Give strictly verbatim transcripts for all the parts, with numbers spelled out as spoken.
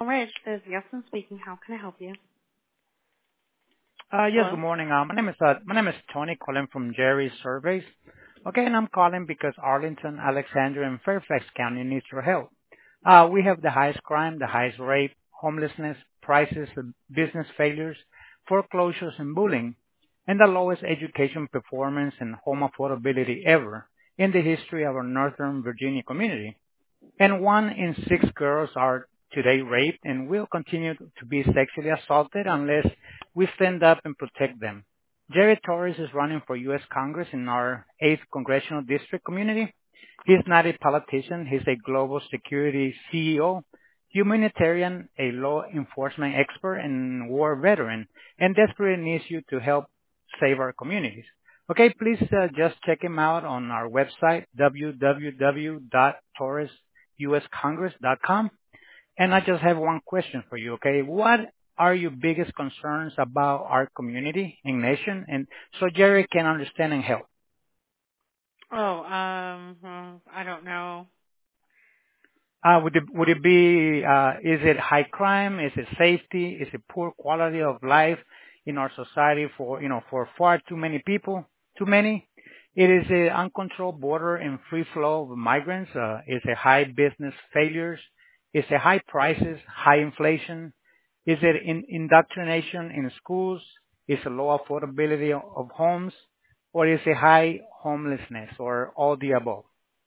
Ridge. This is Yasmin speaking. How can I help you? Uh, yes, Hello? good morning. Uh, my name is uh, my name is Tony, calling from Jerry's Surveys. Okay, and I'm calling because Arlington, Alexandria, and Fairfax County needs your help. Uh, we have the highest crime, the highest rape, homelessness, prices, and business failures, foreclosures, and bullying, and the lowest education performance and home affordability ever in the history of our Northern Virginia community. And one in six girls are today raped and will continue to be sexually assaulted unless we stand up and protect them. Jerry Torres is running for U S Congress in our eighth Congressional District community. He's not a politician. He's a global security C E O, humanitarian, a law enforcement expert, and war veteran, and desperately needs you to help save our communities. Okay, please uh, just check him out on our website, w w w dot torres u s congress dot com. And I just have one question for you, okay? What are your biggest concerns about our community and nation? And so Jerry can understand and help. Oh, um, well, I don't know. Uh, would it, would it be, uh, is it high crime? Is it safety? Is it poor quality of life in our society for, you know, for far too many people? Too many? It is a uncontrolled border and free flow of migrants. Uh, it's a high business failures. It's a high prices, high inflation. Is it in indoctrination in schools? Is it low affordability of homes? Or is it high homelessness or all the above?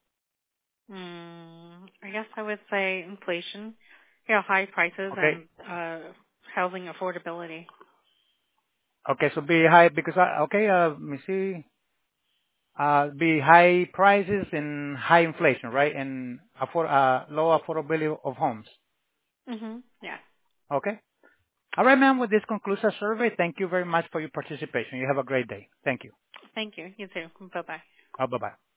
Hmm, I guess I would say inflation, you know, high prices Okay. and uh, housing affordability. Okay, so be high because I, okay, uh, let me see. Uh, be high prices and high inflation, right? And afford, uh, low affordability of homes. Mm-hmm. Yeah. Okay. All right, ma'am. Well, this concludes our survey. Thank you very much for your participation. You have a great day. Thank you. Thank you. You too. Bye-bye. Uh, bye bye.